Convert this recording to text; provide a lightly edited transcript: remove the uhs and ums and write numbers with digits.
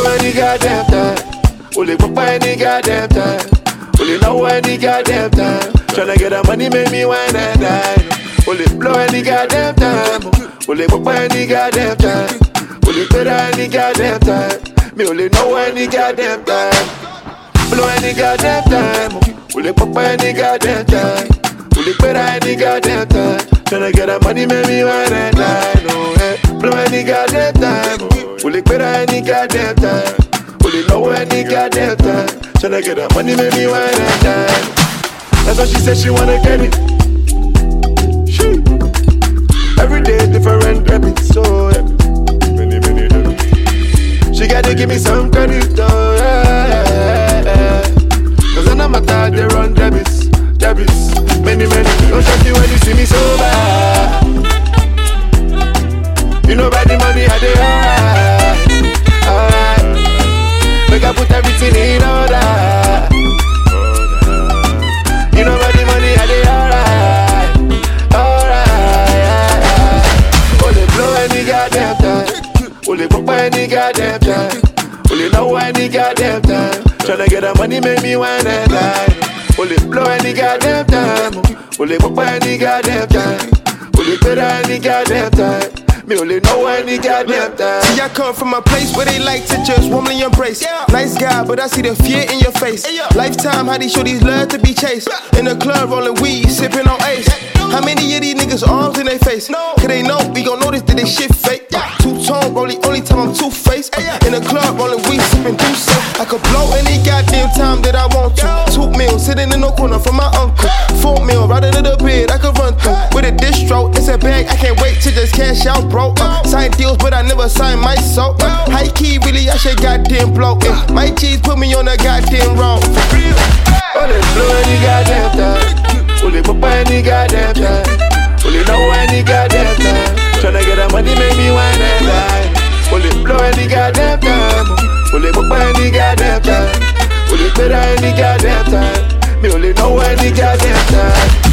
any goddamn time. Only papa any goddamn time. Only know any goddamn time. Tryna get the money make me wine and dine. Only blow any goddamn time. Only papa any goddamn time. Only better any goddamn time. Me only know any goddamn time. Blow any goddamn time. Only papa any goddamn time. Only better any goddamn time. Tryna get the money make me wine and dine. Oh, yeah. Blow any goddamn time. Only better any goddamn time. Only know any goddamn time. Tryna get the money make me wine and dine. That's what she said she wanna get it. She every day different debits, so yeah. Many debits. She gotta give me some credit, oh yeah. Cause I know my dad they run debits. Many. Don't shock you when you see me sober. You know about the money I dey alright. Make I put everything in order. You know about the money I dey alright. Only blow any goddamn time. Only pop any goddamn time. Only know any goddamn time. Tryna get the money make me wine and dine. Only blow any goddamn time. Only pop any goddamn time. Only better any goddamn time. Me only know any goddamn time. See, I come from a place where they like to just warmly embrace. Nice guy, but I see the fear in your face. Lifetime, how these shorties love to be chased. In the club, rolling weed, sipping on Ace. How many of these niggas arms in their face? Cause they know we gon' notice that this shit fake. Two-tone, only time I'm two-faced. In the club, rolling weed, sipping Douce. I could blow any goddamn time that I want to. 2 meals, sitting in the corner for my uncle. 4 meal, right under the bed, I could run through. With a distro, it's a bag, I can't wait to just cash out, bro. Sign deals, but I never sign my soul. High key, really, I should goddamn blow. My G's put me on a goddamn road. For real. Only blow any goddamn time. Only pop any goddamn time. Only know any goddamn time. Tryna get the money make me wine and dine. Only blow any goddamn time. Only pop any goddamn time. Only better any goddamn time. Me only know any goddamn time.